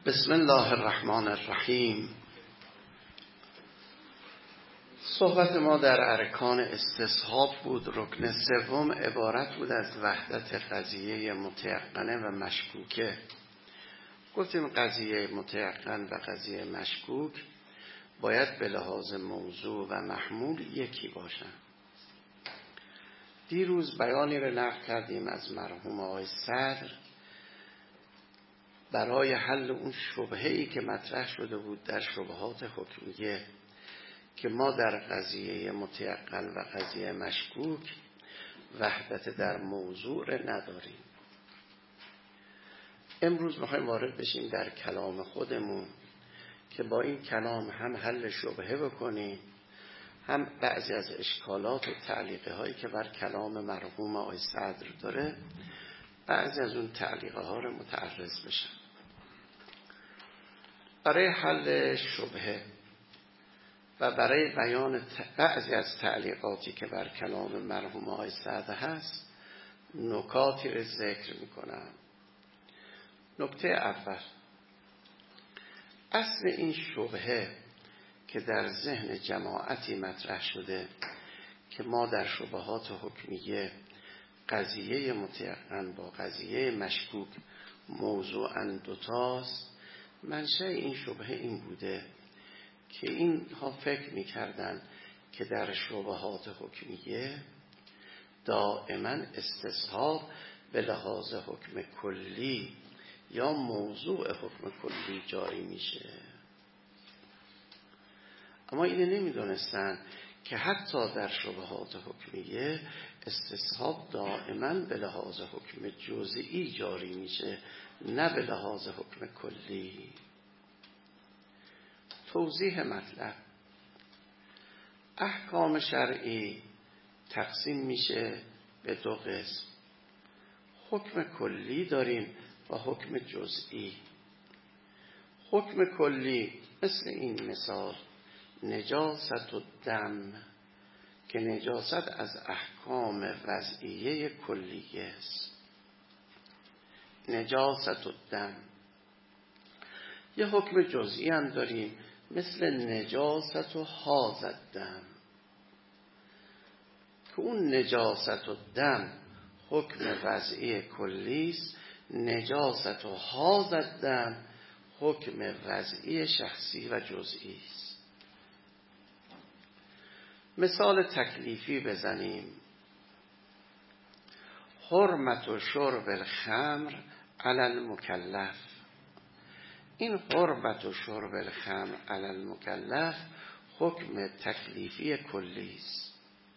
بسم الله الرحمن الرحیم. صحبت ما در ارکان استصحاب بود. رکن سوم عبارت بود از وحدت قضیه متیقنه و مشکوکه. گفتیم قضیه متیقن و قضیه مشکوک باید به لحاظ موضوع و محمول یکی باشن. دیروز بیانی رو نقل کردیم از مرحوم آقای صدر برای حل اون شبهه‌ای که مطرح شده بود در شبهات حکمیه که ما در قضیه متیقن و قضیه مشکوک وحدت در موضوع نداریم. امروز میخوایم وارد بشیم در کلام خودمون که با این کلام هم حل شبهه بکنیم، هم بعضی از اشکالات و تعلیقه هایی که بر کلام مرحوم آقای صدر داره بعضی از اون تعلیقه ها رو متعرض بشن. برای حل شبهه و برای بیان بعضی از تعلیقاتی که بر کلام مرحوم آقای صدر هست نکاتی رو ذکر میکنم. نکته اول، اصل این شبهه که در ذهن جماعتی مطرح شده که ما در شبهات حکمیه قضیه متیقن با قضیه مشکوک موضوعاً دوتاست. منشأ این شبهه این بوده که اینها فکر می‌کردن که در شبهات حکمیه دائما استصحاب به لحاظ حکم کلی یا موضوع حکم کلی جاری میشه، اما اینو نمیدونستن که حتی در شبهات حکمیه استصحاب دائما به لحاظ حکم جزئی جاری میشه، نه به لحاظ حکم کلی. توضیح مطلب: احکام شرعی تقسیم میشه به دو قسم. حکم کلی داریم و حکم جزئی. حکم کلی مثل این مثال نجاست و دم که نجاست از احکام وضعیه کلیه است. نجاست و دم. یه حکم جزئی هم داریم مثل نجاست و هذا دم که اون نجاست و دم حکم وضعی کلی است، نجاست و هذا دم حکم وضعی شخصی و جزئی است. مثال تکلیفی بزنیم: حرمت و شرب الخمر علی المکلف. این حرمت و شرب الخمر علی المکلف حکم تکلیفی کلی است.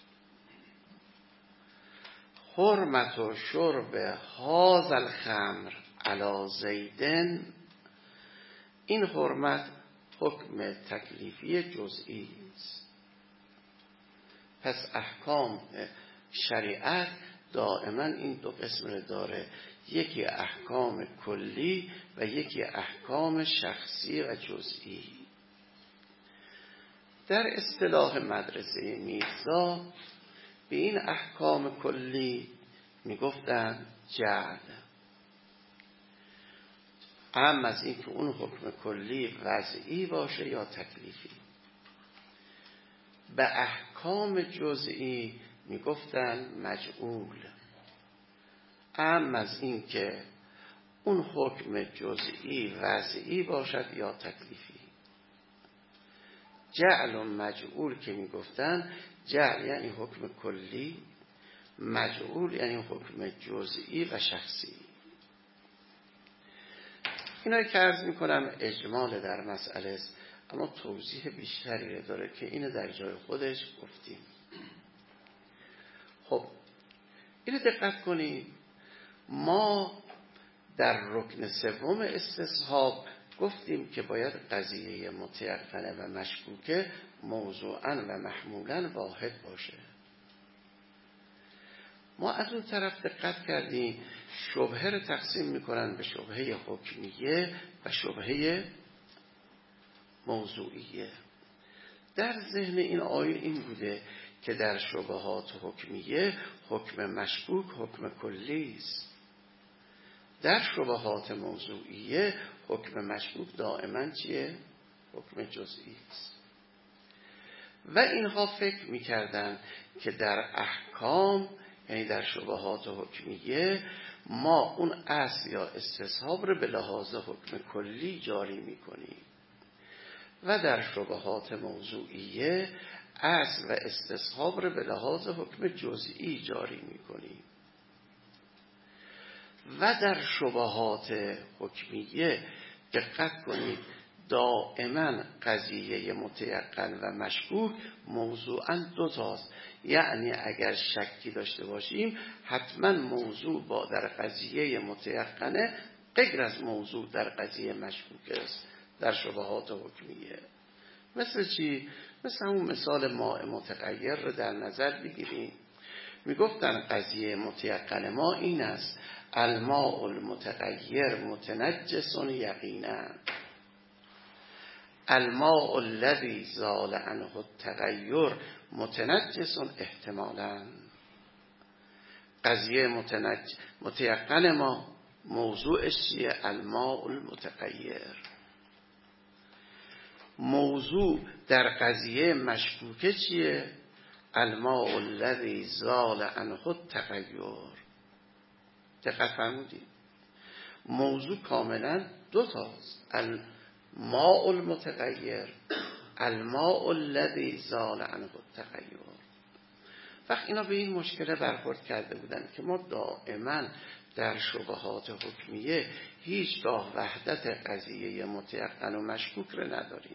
حرمت و شرب هذا الخمر علی زیدن، این حرمت حکم تکلیفی جزئی است. پس احکام شریعت دائما این دو قسم رو داره، یکی احکام کلی و یکی احکام شخصی و جزئی. در اصطلاح مدرسه میرزا به این احکام کلی میگفتن جعل، اما از این که اون حکم کلی وضعی باشه یا تکلیفی. به احکام جزئی میگفتن مجعول، اما از این که اون حکم جزئی وضعی باشد یا تکلیفی. جعل و مجعول که میگفتن، جعل یعنی حکم کلی، مجعول یعنی حکم جزئی و شخصی. اینا که عرض میکنم اجمال در مسئله است، اما توضیح بیشتری داره که اینو در جای خودش گفتیم. خب اینو دقت کنید، ما در رکن سوم استصحاب گفتیم که باید قضیه متیقنه و مشکوکه موضوعاً و محمولاً واحد باشه. ما از اون طرف دقت کردیم شبهه رو تقسیم میکنن به شبهه حکمیه و شبهه موضوعیه. در ذهن این آیه این بوده که در شبهات حکمیه حکم مشکوک حکم کلی است، در شبهات موضوعیه حکم مشکوک دائما چیه؟ حکم جزئی است. و اینها فکر میکردن که در احکام، یعنی در شبهات حکمیه، ما اون اصل یا استصحاب رو به لحاظ حکم کلی جاری میکنیم و در شبهات موضوعیه اصل و استصحاب رو به لحاظ حکم جزئی جاری میکنیم. و در شبهات حکمیه دقت کنید دائما قضیه متیقن و مشکوک موضوعاً دو تاست. یعنی اگر شکی داشته باشیم حتما موضوع با در قضیه متیقنه غیر از موضوع در قضیه مشکوک است در شبهات حکمیه. مثل چی؟ مثل همون مثال ماء متغیر رو در نظر بگیریم. میگفتن قضیه متیقن ما این است: الماء المتغیر متنجس یقینا، الماء الذی زال عنه التغیر متنجس احتمالا. قضیه متیقن ما موضوعش چیه؟ الماء المتغیر. موضوع در قضیه مشکوکه چیه؟ الماء الذی زال عنه التغیر. دقت فرمودید؟ موضوع کاملا دو تاست: الماء المتغیر، الماء الذی زال عنه التغیر. وقت اینا به این مشکل برخورد کرده بودن که ما دائما در شبهات حکمیه هیچگاه وحدت قضیه متیقن و مشکوک رو نداریم.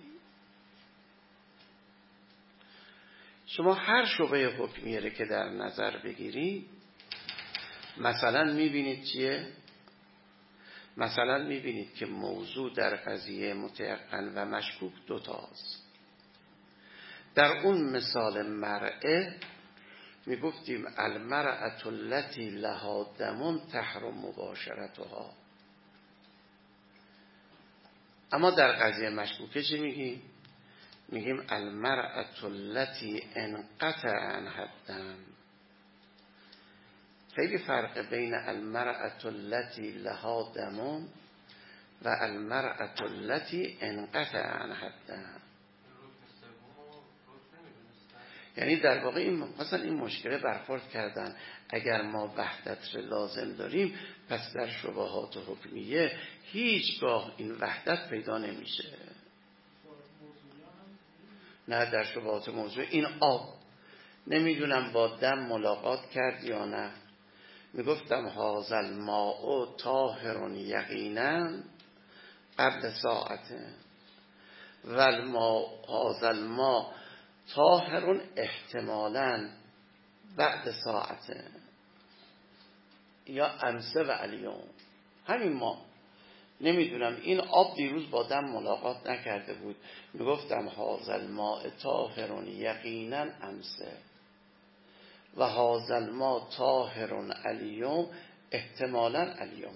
شما هر شبهه حکمیه رو که در نظر بگیرید مثلا میبینید چیه؟ مثلا میبینید که موضوع در قضیه متیقن و مشکوک دو تاست. در اون مثال مرأه میگفتیم المرأة التي لها دم تحرم مباشرتها. اما در قضیه مشکوکه چی میگیم؟ میگیم المرأة التي انقطع عنها الدم. خیلی فرق بین المرأة التي لها دم و المرأة التي انقطع عنها الدم. یعنی در واقع مثلا این مشکل برخورد کردن اگر ما وحدت رو لازم داریم پس در شبهات حکمیه هیچگاه این وحدت پیدا نمیشه. نه در شبهات موضوع این آب نمیدونم با دم ملاقات کرد یا نه، میگفتم هذا الماء طاهر یقینا قبل ساعته و هذا الماء طاهر احتمالا بعد ساعته یا امسه و الیوم. همین ما نمیدونم این آب دیروز با دم ملاقات نکرده بود، میگفتم هذا الماء طاهر یقینا امسه و هذا الماء طاهر الیوم احتمالا الیوم.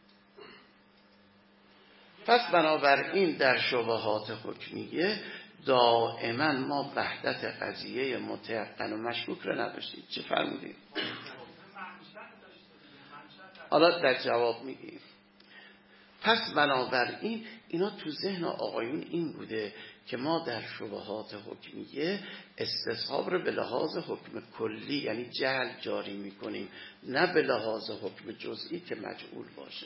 پس بنابراین در شبهات حکمیه دائما ما وحدت قضیه متیقن و مشکوک رو نداشتیم. چه فرمودید؟ حالا در جواب میگیم. پس بنابراین اینا تو ذهن آقایون این بوده که ما در شبهات حکمیه استصحاب رو به لحاظ حکم کلی یعنی جعل جاری میکنیم، نه به لحاظ حکم جزئی که مجعول باشه.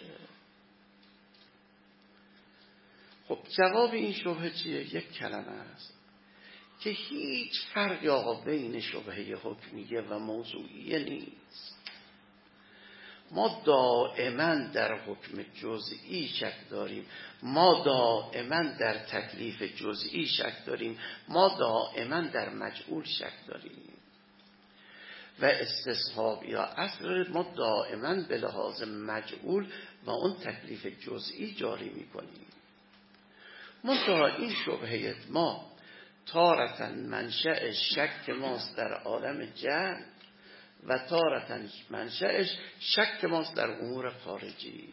خب جواب این شبهه چیه؟ یک کلمه است که هیچ فرقی آقا بین شبهه حکمیه و موضوعیه نیست. ما دائما در حکم جزئی شک داریم، ما دائما در تکلیف جزئی شک داریم، ما دائما در مجعول شک داریم و استصحاب یا اصل ما دائما به لحاظ مجعول و اون تکلیف جزئی جاری میکنیم. منتها این شبهه ما تارة منشأ شک ماست در عالم جهل و تارة منشأش شک ماست در امور خارجی.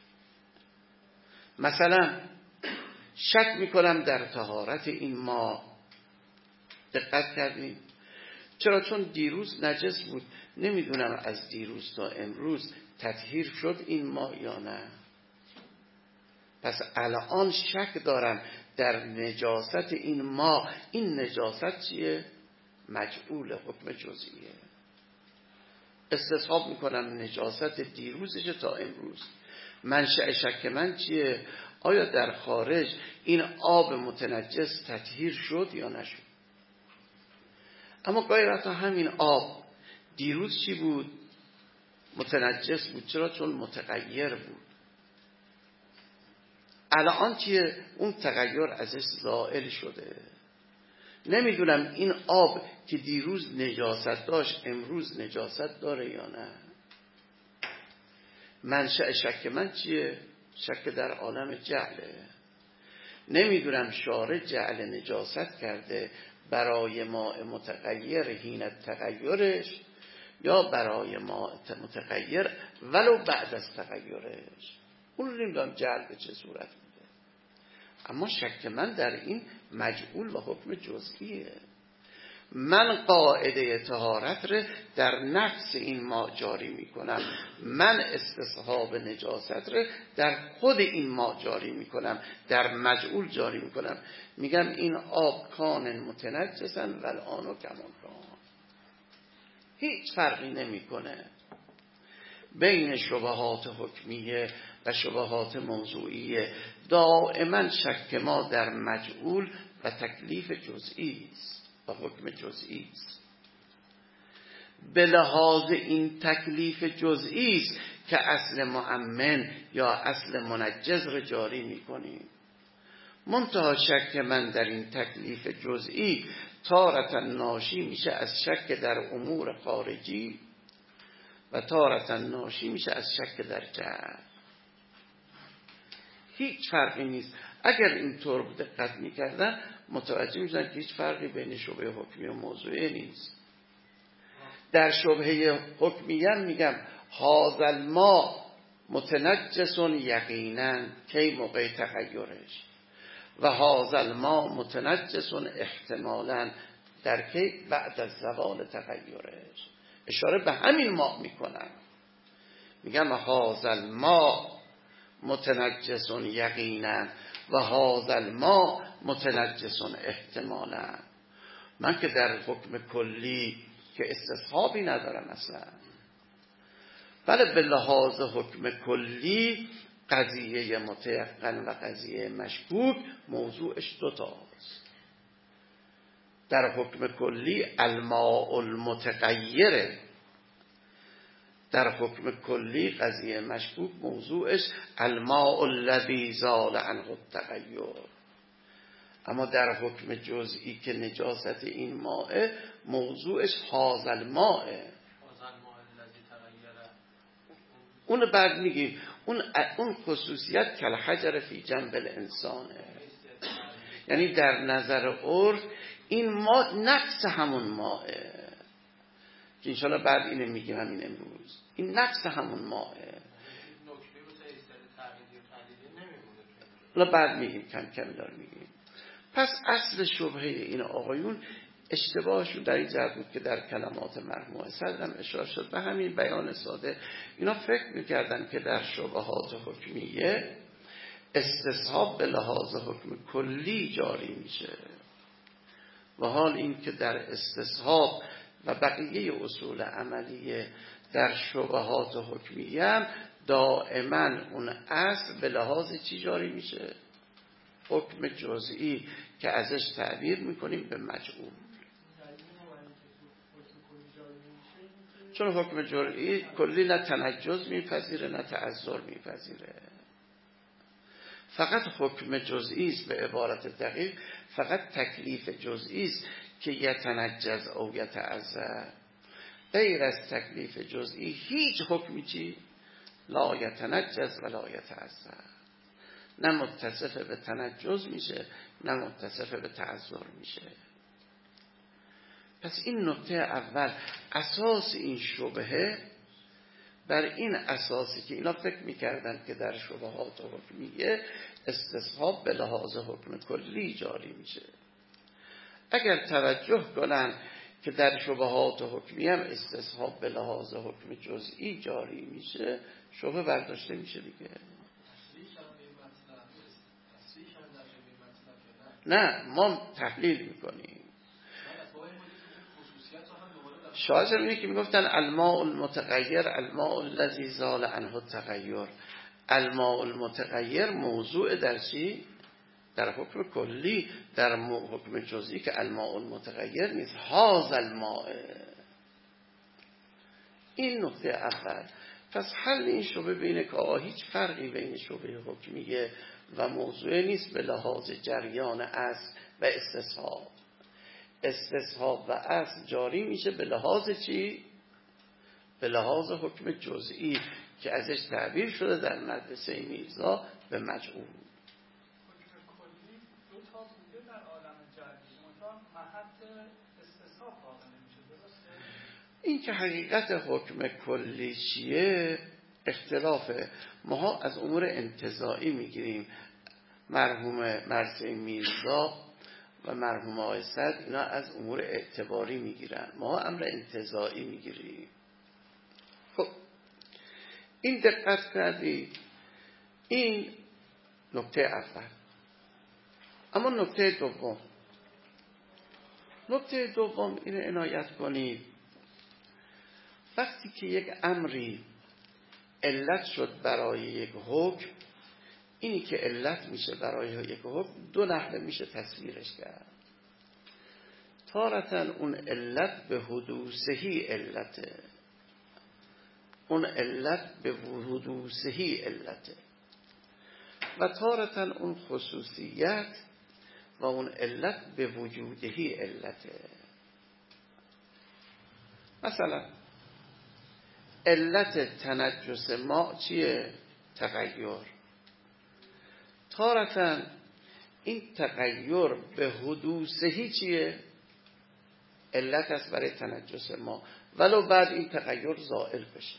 مثلا شک میکنم در طهارت این ما. دقت کردیم؟ چرا؟ چون دیروز نجس بود، نمیدونم از دیروز تا امروز تطهیر شد این ماء یا نه؟ پس الان شک دارم در نجاست این ماء. این نجاست چیه؟ مجعول، حکم جزئیه. استصحاب میکنم نجاست دیروزش تا امروز. منشأ شک من چیه؟ آیا در خارج این آب متنجس تطهیر شد یا نشد؟ اما گاهی وقتا همین آب دیروز چی بود؟ متنجس بود. چرا؟ چون متغیر بود. الان چیه؟ اون تغییر ازش زائل شده. نمیدونم این آب که دیروز نجاست داشت امروز نجاست داره یا نه. منشأ شک من چیه؟ شک در عالم جعله. نمیدونم شارع جعل نجاست کرده برای ماء متغیر حین تغیرش یا برای ماء متغیر ولو بعد از تغیرش. اون رو نمیدونم جعل به چه صورت میده. اما شک من در این مجعول و حکم جزئیه. من قاعده طهارت رو در نفس این ماء جاری میکنم. من استصحاب نجاست رو در خود این ماء جاری میکنم، در مجعول جاری میکنم. میگم این آب کان متنجسن والآن کمان کان. هیچ فرقی نمیکنه بین شبهات حکمیه و شبهات موضوعیه. دائما شک ما در مجعول و تکلیف جزئی است و حکم جزئی است. به لحاظ این تکلیف جزئی است که اصل مؤمن یا اصل منجز رو جاری میکنیم. منتها شک من در این تکلیف جزئی تارة ناشی میشه از شک در امور خارجی و تارة ناشی میشه از شک در جعل. هیچ فرقی نیست. اگر اینطور دقت میکردن متوجه میشدن که هیچ فرقی بین شبهه حکمی و موضوعی نیست. در شبهه حکمیه میگم هذا الماء متنجس یقینا کی موقع تغیرش و هذا الماء متنجس احتمالا در کی بعد از زوال تغیرش. اشاره به همین ماء میکنم. میگم هذا الماء متنجس یقینا و هذا الماء متنجس احتمالا. من که در حکم کلی که استصحابی ندارم اصلا. بله به لحاظ حکم کلی قضیه متیقن و قضیه مشکوک موضوعش دوتاست. در حکم کلی الماء المتغیره، در حکم کلی قضیه مشکوک موضوعش الماء الذی زال عنه التغیر. اما در حکم جزئی که نجاست این ماء موضوعش هذا الماء. اون بعد میگیم اون خصوصیت کالحجر فی جنب الانسانه. یعنی در نظر عرف این ماء نفس همون ماء که انشاءالله بعد اینو میگیم همین امروز. این نفس همون ماء. حالا بعد میگیم کم کم دار میگیم. پس اصل شبهه این آقایون اشتباهشون در این جهت بود که در کلمات مرحوم صدرم اشاره شد به همین بیان ساده. اینا فکر میکردن که در شبهات حکمیه استصحاب به لحاظ حکم کلی جاری میشه و حال این که در استصحاب و بقیه اصول عملیه در شبهات حکمیه هم دائما اون اصل به لحاظ چی جاری میشه؟ حکم جزئی که ازش تعبیر میکنیم به مجعول. چون حکم جزئی کلی نه تنجز میپذیره نه تعذر میپذیره. فقط حکم جزئی است، به عبارت دقیق فقط تکلیف جزئی است که یتنجز او یتعذر. غیر از تکلیف جزئی هیچ حکمی چی؟ لا یتنجز و لا یتعذر. نه متصف به تنجز میشه نه متصف به تعذر میشه. پس این نکته اول اساس این شبهه بر این اساسی که اینا فکر میکردن که در شبهات حکمیه استصحاب به لحاظ حکم کلی جاری میشه. اگر توجه کنن که در شبهات حکمی هم استصحاب به لحاظ حکم جزئی جاری میشه، شبه برداشته میشه دیگه. نه ما تحلیل میکنیم. شاید اینه که میگفتن الماء المتغیر الماء الذی زال عنه التغیر. الماء المتغیر موضوع در چی؟ در حکم کلی. در حکم جزئی که الماء المتغیر نیست. هذا الماء. این نکته اول. پس حل این شبه بینه که هیچ فرقی بین شبه حکمیه و موضوع نیست به لحاظ جریان اصل و استصحاب. استصحاب و اصل جاری میشه به لحاظ چی؟ به لحاظ حکم جزئی که ازش تعبیر شده در مدرسه میرزا به مجعول. حکم کلی دو تا بوده در عالم جدید، منتها محل استصحاب واقع نمیشه، درسته؟ این که حقیقت حکم کلی چیه اختلافه. ما از امور انتزاعی میگیریم. مرحوم مرثیه میرزا و مرحوم آقای صدر اینا از امور اعتباری میگیرن، ما امر انتزاعی میگیریم. خب این دقت کردید، این نکته اول. اما نکته دوم اینو عنایت کنید، وقتی که یک امری علت شد برای یک حکم، اینی که علت میشه برای یک حکم دو نحوه میشه تصویرش کرد. تارتاً اون علت به حدوثهی علته، اون علت به حدوثهی علته، و تارتاً اون خصوصیت و اون علت به وجودهی علته. مثلا علت تنجس ما چیه؟ تغییر. تارتاً این تغییر به حدوثهی چیه؟ علت است برای تنجس ما، ولو بعد این تغییر زائل بشه.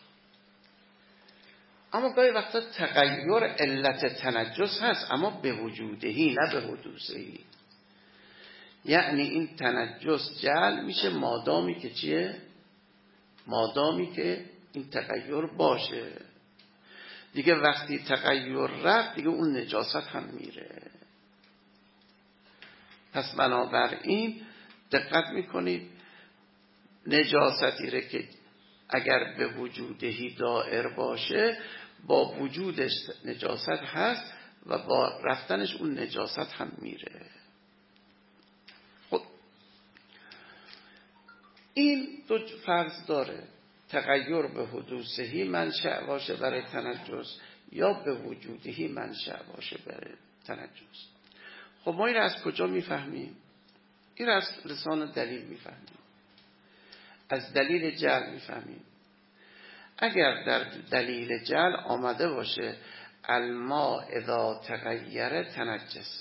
اما گاهی وقتا تغییر علت تنجس هست اما به وجودهی نه به حدوثهی. یعنی این تنجس جعل میشه مادامی که چیه؟ مادامی که این تغییر باشه. دیگه وقتی تغییر رفت دیگه اون نجاست هم میره. پس بنابراین دقت میکنید نجاستی ره که اگر به وجودهی دائر باشه با وجودش نجاست هست و با رفتنش اون نجاست هم میره. خب این دو فرض داره، تغییر به حدوثهی منشأ باشه برای تنجس یا به وجودهی منشأ باشه برای تنجس. خب ما این را از کجا میفهمیم؟ این را از لسان دلیل میفهمیم، از دلیل جعل میفهمیم. اگر در دلیل جعل آمده باشه الماء اذا تغیر تنجس،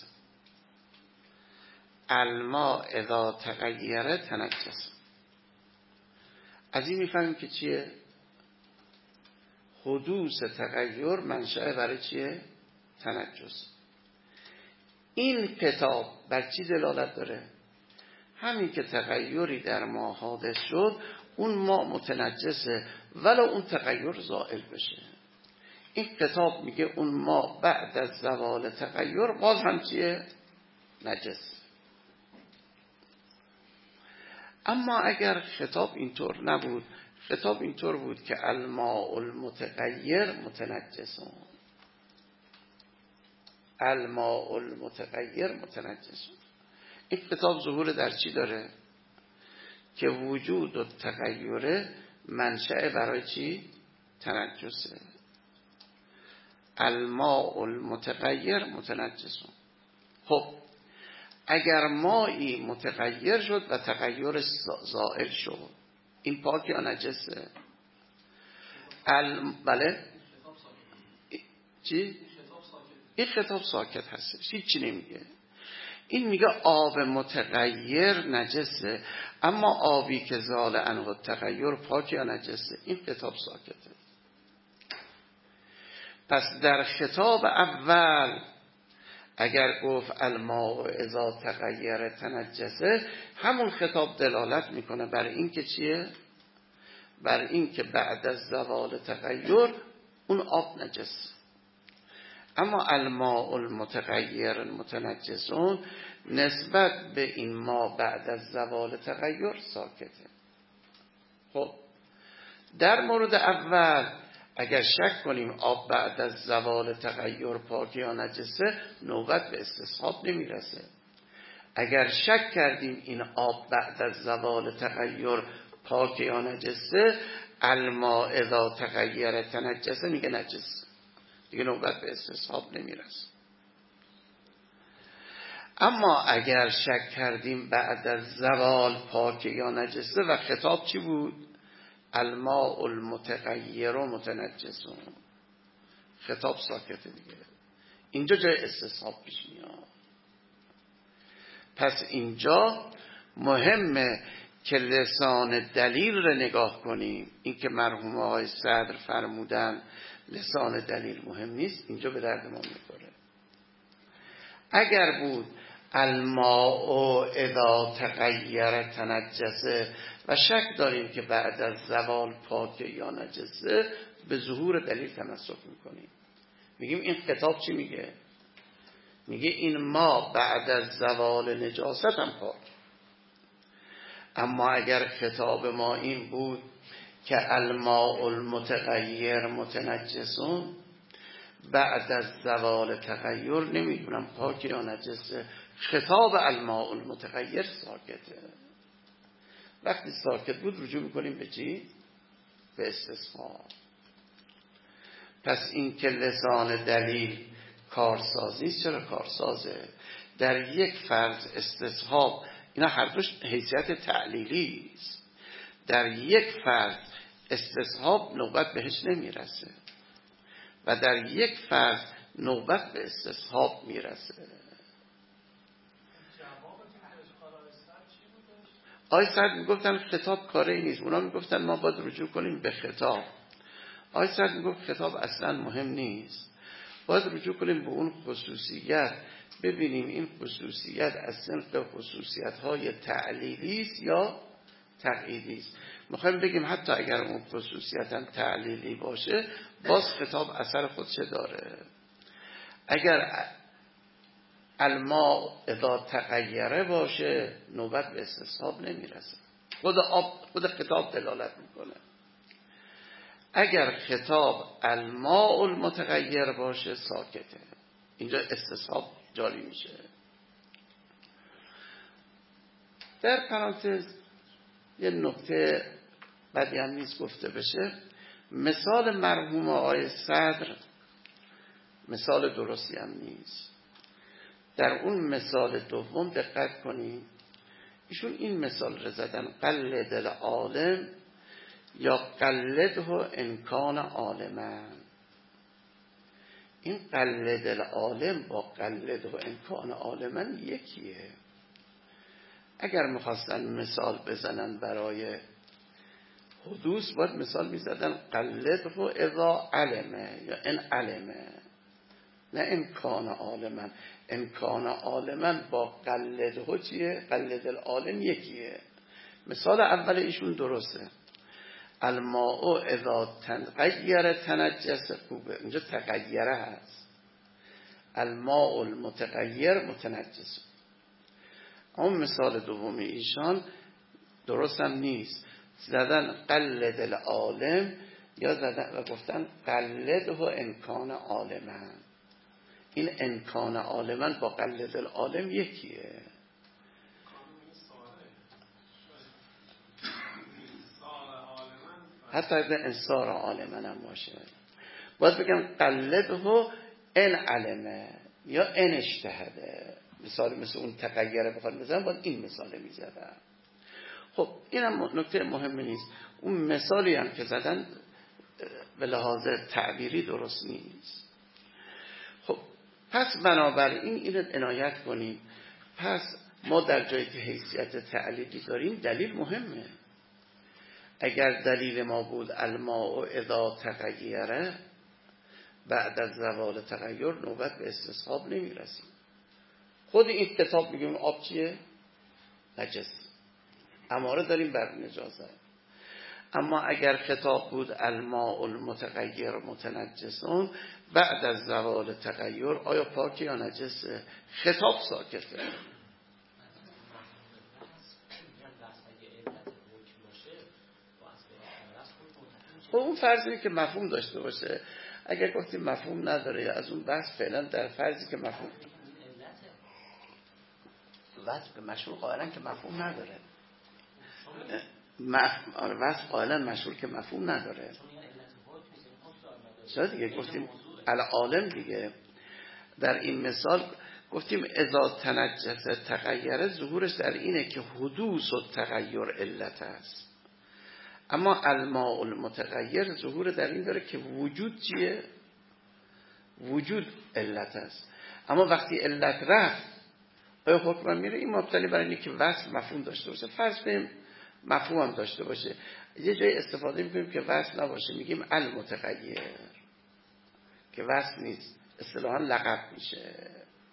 الماء اذا تغیر تنجس، از این میفهمیم که چیه؟ حدوث تغییر منشأ برای چیه؟ تنجس. این کتاب بر چی دلالت داره؟ همین که تغییری در ما حادث شد اون ما متنجسه ولو اون تغییر زائل بشه. این کتاب میگه اون ما بعد از زوال تغییر باز هم چیه؟ نجس. اما اگر خطاب اینطور نبود، خطاب اینطور بود که الماء المتغیر متنجسون، الماء المتغیر متنجسون، این خطاب ظهور در چی داره؟ که وجود و تغییر منشأ برای چی؟ تنجسه. الماء المتغیر متنجسون. خب اگر مایی متغیر شد و تغییر زائل شد این پاک یا نجسه؟ بله؟ چی؟ این خطاب ساکت هستش، هیچی نمیگه. این میگه آب متغیر نجسه، اما آبی که زال عنه التغیر پاک یا نجسه؟ این خطاب ساکته. پس در خطاب اول اگر گفت الماء اذا تغیر تنجسه، همون خطاب دلالت میکنه بر این که چیه؟ بر این که بعد از زوال تغییر اون آب نجس. اما الماء المتغیر متنجسون نسبت به این ما بعد از زوال تغییر ساکته. خب در مورد اول اگر شک کنیم آب بعد از زوال تغییر پاک یا نجسه، نوبت به استصحاب نمیرسه. اگر شک کردیم این آب بعد از زوال تغییر پاک یا نجسه، الماء اذا تغیر تنجسه میگه نجس، دیگه نوبت به استصحاب نمیرسه. اما اگر شک کردیم بعد از زوال پاک یا نجسه و خطاب چی بود؟ الماء المتغیر متنجسون، خطاب ساکته دیگه، اینجا جای استصحاب پیش میاد. پس اینجا مهمه که لسان دلیل رو نگاه کنیم. این که مرحوم آقای صدر فرمودن لسان دلیل مهم نیست، اینجا به درد ما میخوره. اگر بود الماء اذا تغیر تنجسه و شک داریم که بعد از زوال پاک یا نجسه، به ظهور دلیل تمسک میکنیم، میگیم این خطاب چی میگه؟ میگه این ما بعد از زوال نجاست هم پاک. اما اگر خطاب ما این بود که الماء المتغیر متنجسون، بعد از زوال تغییر نمیدونم پاک یا نجسه، خطاب الماء المتغیر ساکته. وقتی ساکت بود رجوع میکنیم به چی؟ به استصحاب. پس این که لسان دلیل کارساز نیست. چرا کارسازه؟ در یک فرض استصحاب، اینا هر دوش حیثیت تعلیلی است، در یک فرض استصحاب نوبت بهش نمیرسه و در یک فرض نوبت به استصحاب میرسه. آی سعد میگفتن خطاب کاری نیست، اونا میگفتن ما باید رجوع کنیم به خطاب. آی سعد میگفت خطاب اصلا مهم نیست، باید رجوع کنیم به اون خصوصیت، ببینیم این خصوصیت از صنف خصوصیت‌های تعلیلی است یا تقییدی است. میخوایم بگیم حتی اگر اون خصوصیت هم تعلیلی باشه، باز خطاب اثر خودش داره. اگر الماء اذا تغیره باشه، نوبت به استصحاب نمیرسه، خود خطاب دلالت میکنه. اگر خطاب الماء المتغیر باشه ساکته، اینجا استصحاب جاری میشه. در پرانتز یه نکته بدی هم نیست گفته بشه، مثال مرحوم آقای صدر مثال درستی هم نیست. در اون مثال دوم دقت کنیم، ایشون این مثال رو زدن قلد العالم یا قلده انکان عالمن. این قلد العالم با قلده انکان عالمن یکیه. اگر میخواستن مثال بزنن برای حدوث، باید مثال میزدن قلده اذا علمه یا ان علمه، نه انکان عالمن. انکان عالمن با قلده چیه؟ قلد العالم یکیه. مثال اول ایشون درسته، الماء اذا تغیر تنجس، خوبه، اینجا تغیره هست، الماء المتغیر متنجس. اون مثال دومی ایشان درست هم نیست، زدن قلد العالم یا زدن و گفتن قلده انکان عالمن. این انکان عالمن با قلد العالم یکیه. حتی اگر انصار عالمن هم باشه، باید بگم قلده ان علمه یا ان اجتهده. مثال مثل اون تغیره بخواد بزنم، باید این مثال میزدم. خب این هم نکته مهمی نیست. اون مثالی هم که زدن به لحاظ تعبیری درست نیست. خب پس بنابراین اینو عنایت کنیم. پس ما در جایی که حیثیت تعلیلی داریم، دلیل مهمه. اگر دلیل ما بود الماء اذا تغیره، بعد از زوال تغییر نوبت به استصحاب نمیرسیم. خود این کتاب میگه آب چیه؟ نجس، اماره داریم بر نجاست. اما اگر خطاب بود الماء المتغیر متنجسون بعد از زوال تغییر، آیا پاک یا نجسه؟ خطاب ساکته. اون فرضی که مفهوم داشته باشه. اگر گفتیم مفهوم نداره، از اون بحث فعلا در فرضی که مفهوم وصف مشهور قائلا که مفهوم نداره. وصف قائلا مشهور که مفهوم نداره. چرا دیگه گفتیم العالم دیگه. در این مثال گفتیم اذا تنجس تغییر، ظهورش در اینه که حدوث و تغییر علت است. اما الماء المتغیر ظهور در این داره که وجود چیه؟ وجود علت است. اما وقتی علت رفت آیا حکم میره؟ این مبتنی برای اینه که وصف مفهوم داشته باشه. فرض کنیم مفهوم هم داشته باشه، یه جای استفاده میکنیم که وصف نباشه، میگیم المتغیر که وصف نیست، اصطلاحاً لقب میشه.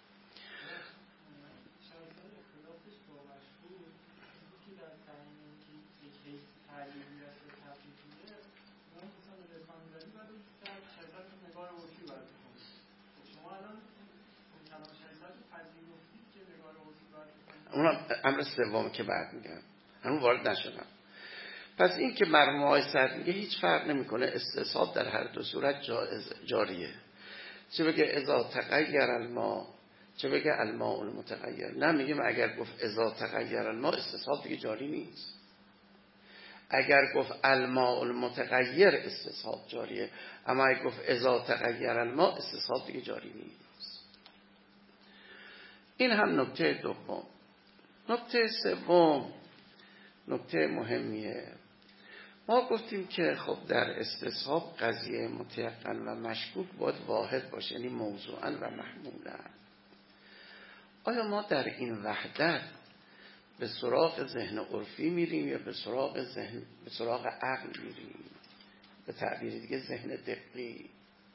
اون امر سوم که بعد میگم، همون وارد نشدم. پس این که مرحوم آقای سعد میگه هیچ فرق نمیکنه، استصحاب در هر دو صورت جاریه. چه بگه اذا تغیر الماء، چه بگه الماء المتغیر. نه میگیم اگر گفت اذا تغیر الماء استصحاب دیگه جاری نیست. اگر گفت الماء المتغیر استصحاب جاریه، اما اگر گفت اذا تغیر الماء استصحاب دیگه جاری نیست. این هم نکته دوم. نکته سوم نکته مهمیه. ما گفتیم که خب در استصحاب قضیه متیقن و مشکوک باید واحد باشه، یعنی موضوعا و محمولا. آیا ما در این وحدت به سراغ ذهن عرفی میریم یا به سراغ عقل میریم؟ به تعبیر دیگه ذهن دقیق.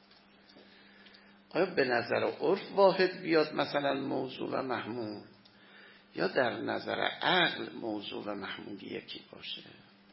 آیا به نظر عرف واحد بیاد مثلا موضوع و محمول، یا در نظر عقل موضوع و محمول یکی باشه؟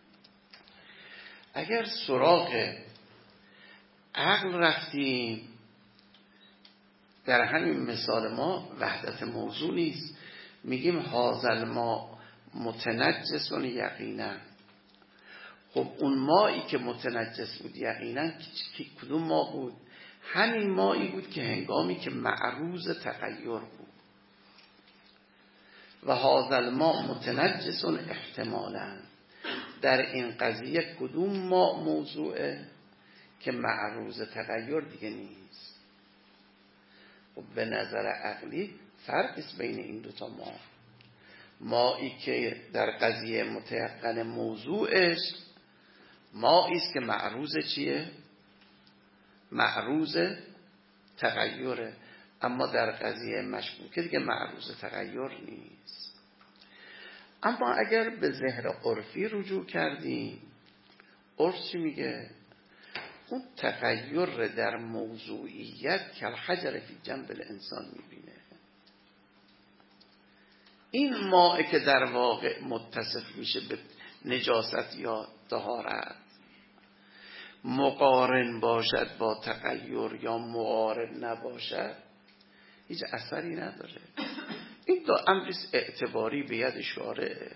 اگر سراغ عقل رفتیم، در همین مثال ما وحدت موضوع نیست. میگیم هذا الماء متنجس یقینا. خب اون مایی که متنجس بود یقینا کدوم ما بود؟ همین مایی بود که هنگامی که معروض تغییر بود. و هذا الماء متنجس احتمالا، در این قضیه کدوم ما موضوعه که معروض تغییر دیگه نیست؟ و به نظر عقلی فرق است بین این دوتا ما. مایی که در قضیه متیقن موضوعش مایی است که معروض چیه؟ معروض تغییره. اما در قضیه مشکوکه دیگه معروض تغییر نیست. اما اگر به ذهن عرفی رجوع کردیم، عرف چی میگه؟ اون تغییر در موضوعیت که الحجر فی جنب الانسان میبینه. این ماء که در واقع متصف میشه به نجاست یا طهارت، مقارن باشد با تغییر یا مقارن نباشد، هیچ اثری نداره. این دو امریست اعتباری به ید اشاره.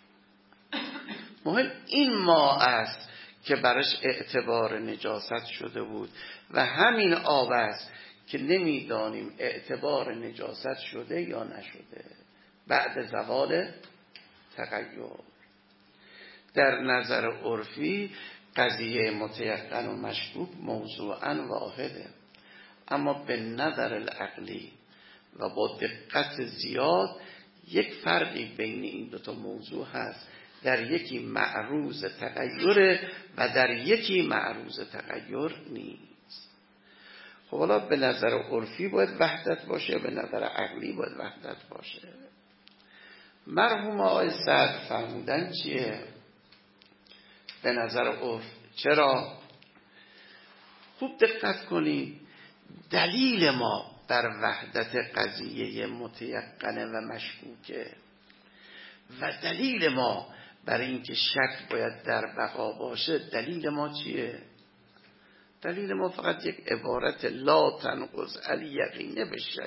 مهم این ما است که برش اعتبار نجاست شده بود و همین آب است که نمیدانیم اعتبار نجاست شده یا نشده بعد زوال تغییر. در نظر عرفی قضیه متیقن و مشکوک موضوعا واحده، اما به نظر العقلی و با دقت زیاد یک فرقی بین این دوتا موضوع هست. در یکی معروض تغییر و در یکی معروض تغییر نیست. خب حالا به نظر عرفی باید وحدت باشه، به نظر عقلی باید وحدت باشه. مرحوم آقای سعد فرمودن چیه؟ به نظر عرف. چرا؟ خوب دقت کنید. دلیل ما در وحدت قضیه متیقنه و مشکوکه و دلیل ما برای اینکه شک باید در بقا باشه، دلیل ما چیه؟ دلیل ما فقط یک عبارت لا تنقض الیقین به شک.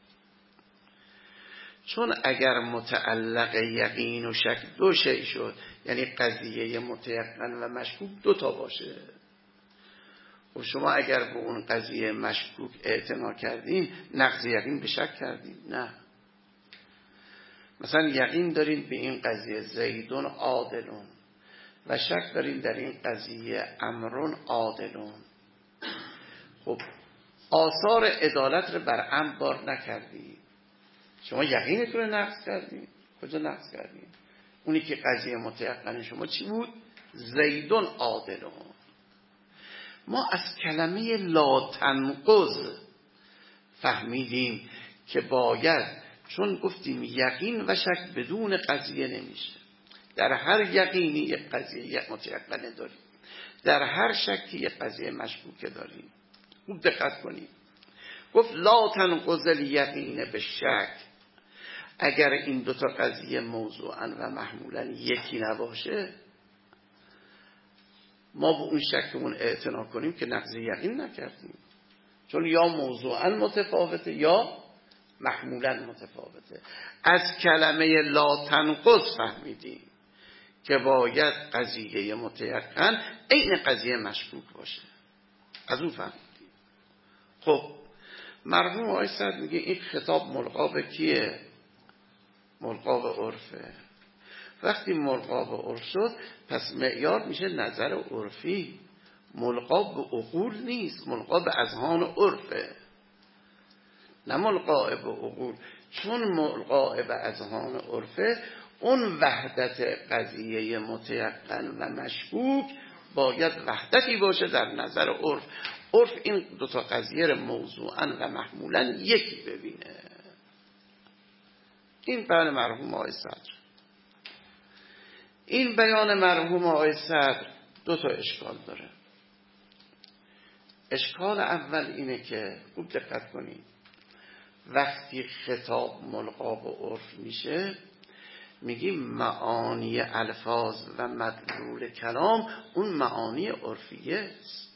چون اگر متعلق یقین و شک دو شی شد، یعنی قضیه متیقن و مشکوک دو تا باشه، و شما اگر به اون قضیه مشکوک اعتنا کردین، نقض یقین به شک کردین. نه، مثلا یقین دارین به این قضیه زیدون عادلون و شک دارین در این قضیه امرون عادلون. خب آثار عدالت رو بر امر بار نکردی، شما یقینتون رو نقض کردین. کجا نقض کردین؟ اونی که قضیه متیقن شما چی بود؟ زیدون عادلون. ما از کلمه لا تنقض فهمیدیم که باید، چون گفتیم یقین و شک بدون قضیه نمیشه. در هر یقینی یک قضیه متیقنه داریم، در هر شکی یک قضیه مشکوکه داریم. خوب دقت کنید. گفت لا تنقض الیقین به شک. اگر این دوتا قضیه موضوعاً و محمولاً یکی نباشه، ما به اون شکمون اعتنا کنیم که نقض یقین نکردیم، چون یا موضوعاً متفاوته یا محمولاً متفاوته. از کلمه لا تنقض فهمیدیم که باید قضیه متیقن عین قضیه مشکوک باشه. از اون فهمیدیم. خب مرحوم آقای سعد میگه این خطاب ملقا به کیه؟ ملقا به عرفه. وقتی ملقا به عرف شد، پس معیار میشه نظر عرفی. ملقا به عقول نیست، ملقا به اذهان عرفه، نه ملقا به عقول. چون ملقا به اذهان عرفه، اون وحدت قضیه متیقن و مشکوک باید وحدتی باشه در نظر عرف. عرف این دوتا قضیه رو موضوعاً و محمولاً یکی ببینه. این بیان مرحوم آقای صدر. این بیان مرحوم آقای صدر دو تا اشکال داره. اشکال اول اینه که خوب دقت کنید، وقتی خطاب ملقا به عرف میشه، میگیم معانی الفاظ و مدلول کلام اون معانی عرفیه است.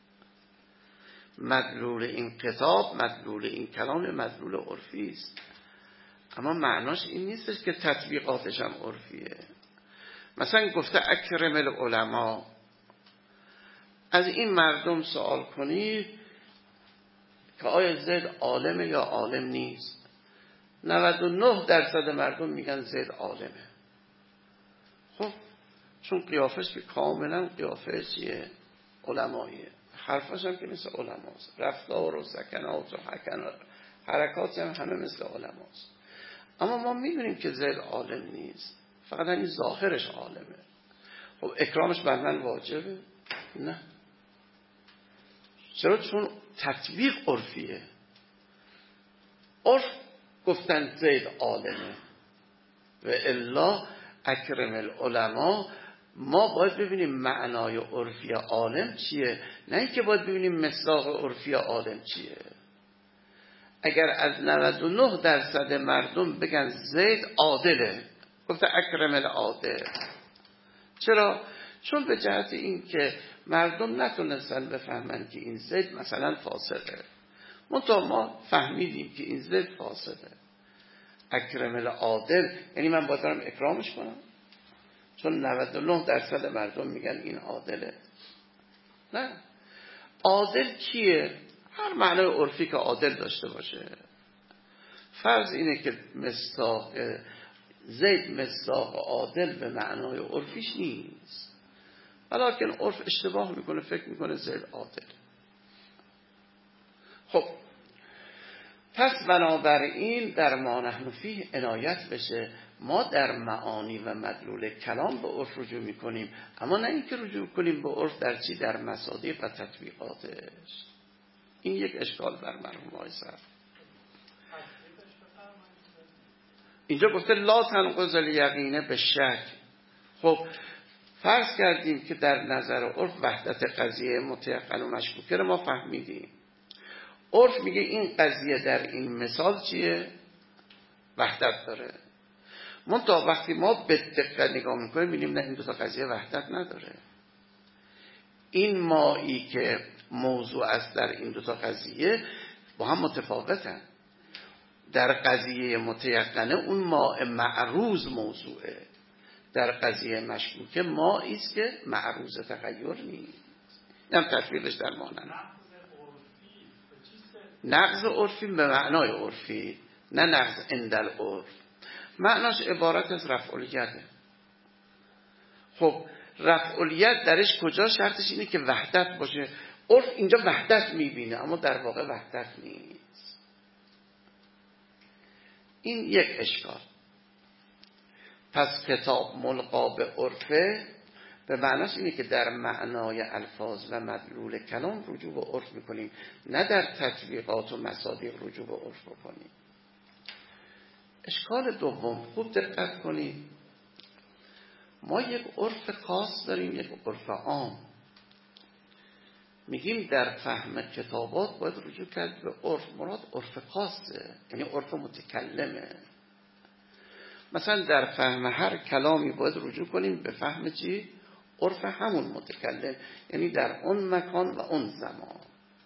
مدلول این خطاب، مدلول این کلام مدلول عرفی است، اما معناش این نیستش که تطبیقاتش هم عرفیه. مثلا گفته اکرم العلماء، از این مردم سوال کنید که آیا زید عالمه یا عالم نیست. 99% مردم میگن زید عالمه. خب چون قیافش که کاملا قیافه چیه؟ علماییه. حرفاش هم که مثل علماست، رفتار و سکنات و حرکات هم همه مثل علماست. اما ما میدونیم که زید عالم نیست، فقط همین ظاهرش عالمه. خب اکرامش بر من واجبه؟ نه. چرا؟ چون تطبیق عرفیه. عرف گفتن زید عالمه و الا اکرم العلماء. ما باید ببینیم معنای عرفی عالم چیه، نه اینکه باید ببینیم مصداق عرفی عالم چیه. اگر از 99% مردم بگن زید عادله، گفته اکرم العادل. چرا؟ چون به جهت این که مردم نتونستن بفهمن که این زید مثلا فاسده، منتها ما فهمیدیم که این زید فاسده. اکرم العادل یعنی من باید دارم اکرامش کنم چون 99% مردم میگن این عادله. نه، عادل کیه؟ هر معنای عرفی که عادل داشته باشه. فرض اینه که مصداق زید مصداق عادل به معنای عرفیش نیست، ولیکن عرف اشتباه میکنه، فکر میکنه زید عادل. خب پس بنابراین در ما نحن فیه عنایت بشه. ما در معانی و مدلول کلام به عرف رجوع میکنیم، اما نه اینکه رجوع کنیم به عرف در چی؟ در مصادیق و تطبیقاتش. این یک اشکال بر مرحوم آقای صدر. اینجا گفته لا تنقض الیقین به شک. خب فرض کردیم که در نظر عرف وحدت قضیه متیقن و مشکوکه رو ما فهمیدیم. عرف میگه این قضیه در این مثال چیه؟ وحدت داره. منتها وقتی ما به دقت نگاه میکنیم میبینیم نه، این دو تا قضیه وحدت نداره. این مایی که موضوع است در این دو تا قضیه با هم متفاوتن. در قضیه متیقنه اون ماء معروض موضوعه، در قضیه مشکوکه مائی است که معروض تغییر نیست. اینم تفریقش در مانند نقض عرفی به معنای عرفی، نه نقض اندل عرف. معناش عبارت از رفعالیته. خب رفعالیت درش کجا شرطش اینه که وحدت باشه. عرف اینجا وحدت میبینه اما در واقع وحدت نیست. این یک اشکال. پس خطاب ملقا به عرفه به معناش اینه که در معنای الفاظ و مدلول کلام رجوع به عرف میکنیم، نه در تطبیقات و مصادیق رجوع به عرف بکنیم. اشکال دوم، خوب دقت کنید، ما یک عرف خاص داریم، یک عرف عام. میگیم در فهم کتابات باید رجوع کرد به عرف. مراد عرف خاصه، یعنی عرف متکلمه. مثلا در فهم هر کلامی باید رجوع کنیم به فهم چی؟ عرف همون متکلم، یعنی در اون مکان و اون زمان.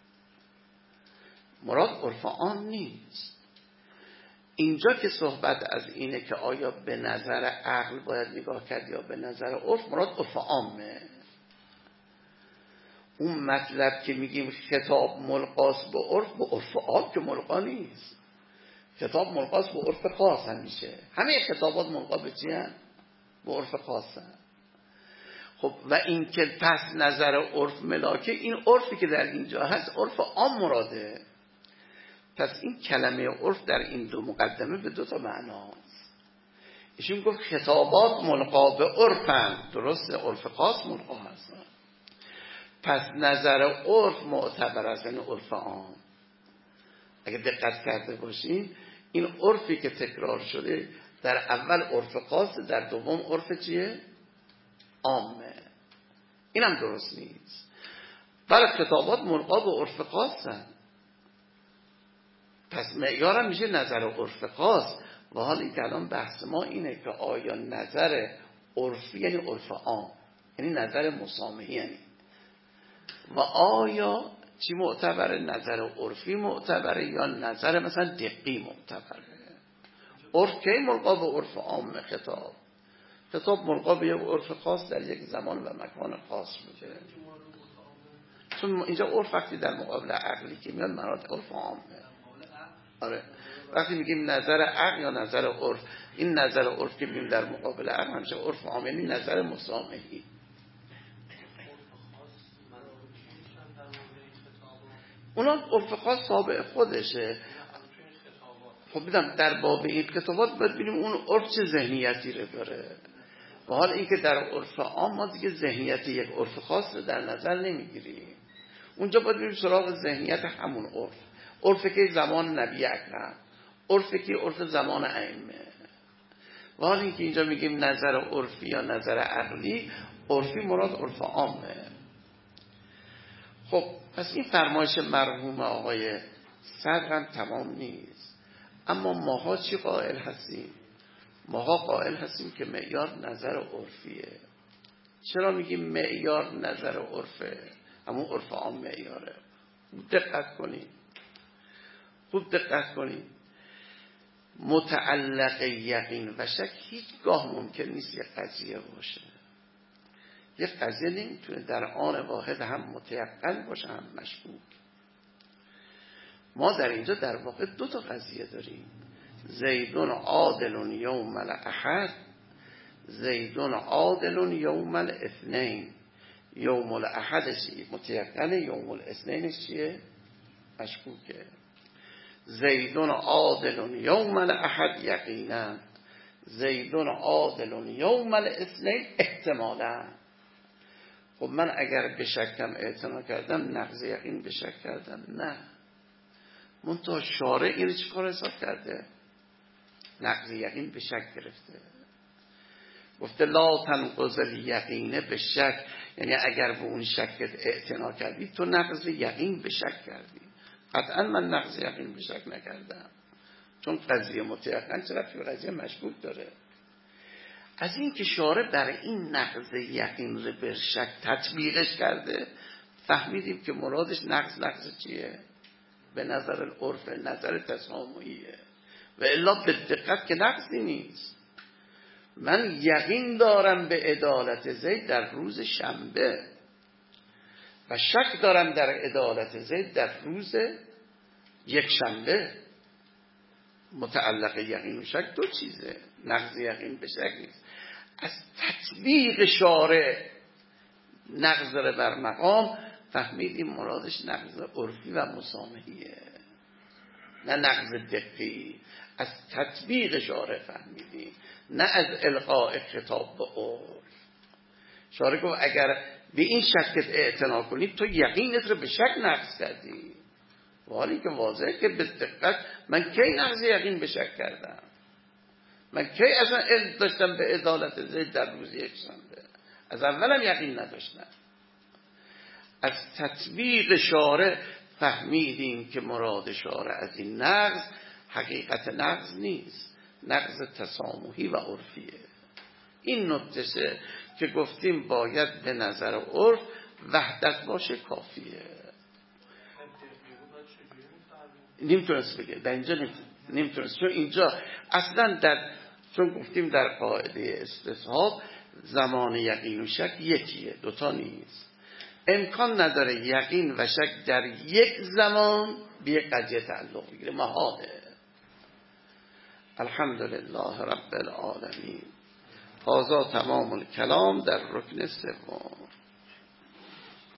مراد عرف عام نیست. اینجا که صحبت از اینه که آیا به نظر عقل باید نگاه کرد یا به نظر عرف، مراد عرف عامه. اون مطلب که میگیم خطاب ملقاس به عرف، به عرف عام که ملقا نیست. خطاب ملقاس به عرف خاص همیشه. همه خطابات ملقا به چی هست؟ به عرف خاص هست. خب و این که پس نظر عرف ملاکه، این عرفی که در اینجا هست عرف عام مراده. پس این کلمه عرف در این دو مقدمه به دو تا معناست. ایشون گفت خطابات ملقا به عرفن، درسته، عرف خاص ملقا هست. پس نظر عرف معتبر است، یعنی عرف عام. اگه دقت کرده باشین این عرفی که تکرار شده در اول عرف خاص، در دوم عرف چیه؟ عامه. اینم درست نیست. ولی خطابات ملقا به عرف خاصن، پس معیارم میشه نظر عرف خاص. و حال این که الان بحث ما اینه که آیا نظر عرفی یعنی عرف عام، یعنی نظر مسامحی، یعنی و آیا چی معتبره؟ نظر عرفی معتبره یا نظر مثلا دقی معتبره؟ عرف کی ملقا به عرف عام؟ خطاب ملقا به یک عرف خاص در یک زمان و مکان خاص بوده. چون اینجا عرف وقتی در مقابل عقلی که میاد مراد عرف عامه. آره وقتی میگیم نظر عقل یا نظر عرف، این نظر عرف که میگیم در مقابل عقل همیشه عرف عام، یعنی نظر مسامحی. اونا عرف خاص تابع خودشه. خب بدم در باب این خطابات باید ببینیم اون عرف چه ذهنیتی رو داره. و حال اینکه در عرف عام ما دیگه ذهنیت یک عرف خاص رو در نظر نمیگیریم. اونجا باید بریم سراغ ذهنیت همون عرف. عرف که زمان نبی اکرم، عرف که عرف زمان ائمه. و حال اینکه اینجا میگیم نظر عرفی یا نظر عقلی، عرفی مراد عرف عامه. خب پس این فرمایش مرحوم آقای صدر هم تمام نیست. اما ماها چی قائل هستیم؟ ماها قائل هستیم که معیار نظر عرفیه. چرا میگیم معیار نظر عرفه؟ همون عرف عام معیاره. خوب دقت کنید. متعلق یقین و شک هیچگاه ممکن نیست یک قضیه باشه. یک قضیه نمیتونه در آن واحد هم متیقن باشه هم مشکوک. ما در اینجا در واقع دو تا قضیه داریم. زیدون عادل یوم الاحد، زیدون عادل یوم الاثنین. یوم الاحدش متیقنه، یوم الاثنینش چیه؟ مشکوکه. زیدون عادل یوم الاحد یقینا، زیدون عادل یوم الاثنین احتمالا. خب من اگر به شکم اعتنا کردم نقض یقین به شک کردم؟ نه. منتها شارع اینو چی کار حساب کرده؟ نقض یقین به شک گرفته. گفته لا تنقض الیقین به شک، یعنی اگر به اون شکت اعتنا کردی تو نقض یقین به شک کردی. قطعا من نقض یقین به شک نکردم، چون قضیه متیقن چرا به قضیه مشکوک داره. از این که شارع برای این نقض یقین رو به شک تطبیقش کرده، فهمیدیم که مرادش نقض چیه؟ به نظر العرف، نظر تسامحیه، و الا به دقت که نقضی نیست. من یقین دارم به عدالت زید در روز شنبه و شک دارم در عدالت زید در روز یک شنبه. متعلق یقین و شک دو چیزه، نقض یقین به شک نیست. از تطبیق شارع نقض رو بر مقام فهمیدیم مرادش نقض عرفی و مسامحیه، نه نقض دقیقی. از تطبیق شارع فهمیدیم، نه از القاء خطاب به عرف. شارع گفت اگر به این شکت اعتنا کنید تو یقینت رو به شک نقض کردی، و حالی که واضحه که به دقت من کی نقض یقین به شک کردم؟ من کی اصلا علم داشتم به عدالت زید در روز یک شنبه؟ از اولم یقین نداشتم. از تطبیق شارع فهمیدیم که مراد شارع از این نقض حقیقت نقض نیست، نقض تسامحی و عرفیه. این نکته که گفتیم باید به نظر عرف وحدت باشه کافیه. نمیتونست بگه در اینجا، نمیتونست، چون اینجا اصلا چون گفتیم در قاعده استصحاب زمان یقین و شک یکیه، دوتا نیست. امکان نداره یقین و شک در یک زمان به یک قضیه تعلق بگیره، محاله. الحمدلله رب العالمین. هذا تمام الکلام در رکن سوم.